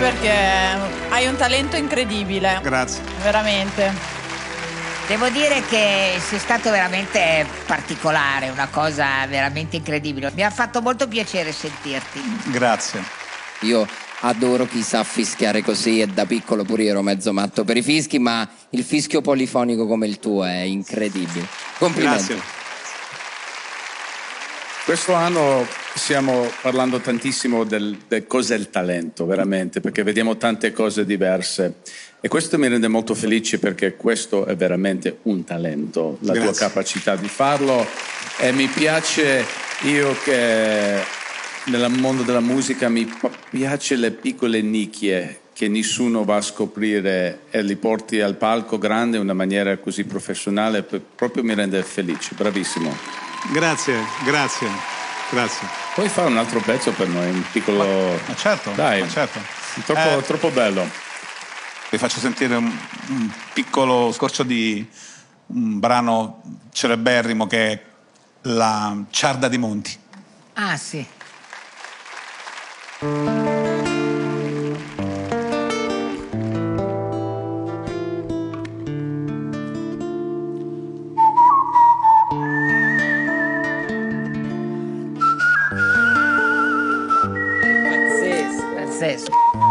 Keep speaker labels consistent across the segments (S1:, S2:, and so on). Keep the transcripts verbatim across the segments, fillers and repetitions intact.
S1: perché hai un talento incredibile.
S2: Grazie.
S1: Veramente.
S3: Devo dire che sei stato veramente particolare, una cosa veramente incredibile. Mi ha fatto molto piacere sentirti.
S2: Grazie.
S4: Io adoro chi sa fischiare così e da piccolo pure io ero mezzo matto per i fischi, ma il fischio polifonico come il tuo è incredibile. Complimenti.
S2: Grazie.
S5: Questo anno stiamo parlando tantissimo del, del cos'è il talento, veramente, perché vediamo tante cose diverse e questo mi rende molto felice perché questo è veramente un talento, la
S2: Grazie.
S5: tua capacità di farlo e mi piace, io che nel mondo della musica mi piace le piccole nicchie che nessuno va a scoprire e li porti al palco grande in una maniera così professionale, proprio mi rende felice, bravissimo.
S2: Grazie, grazie, grazie.
S5: Puoi fare un altro pezzo per noi, un piccolo...
S2: Ma, ma certo,
S5: Dai,
S2: ma certo.
S5: Troppo,
S2: Eh,
S5: troppo bello.
S2: Vi faccio sentire un, un piccolo scorcio di un brano celeberrimo che è La Ciarda di Monti.
S3: Ah, sì.
S4: Pazzesco.
S3: Pazzesco.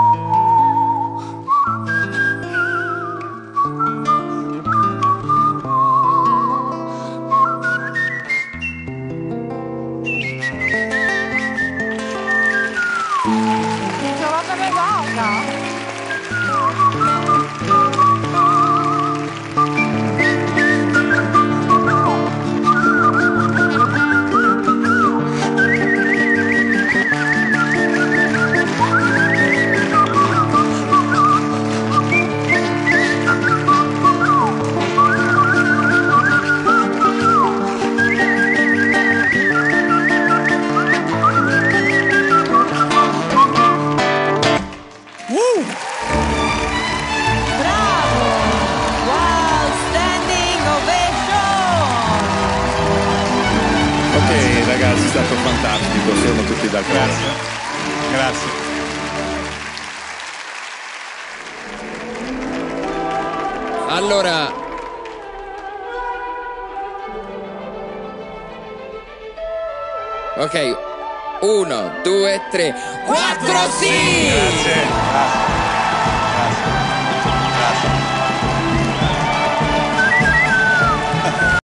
S5: Ok ragazzi, è stato fantastico, siamo tutti d'accordo.
S2: Grazie.
S4: Allora, ok, uno, due, tre, quattro sì!
S2: Grazie. Grazie.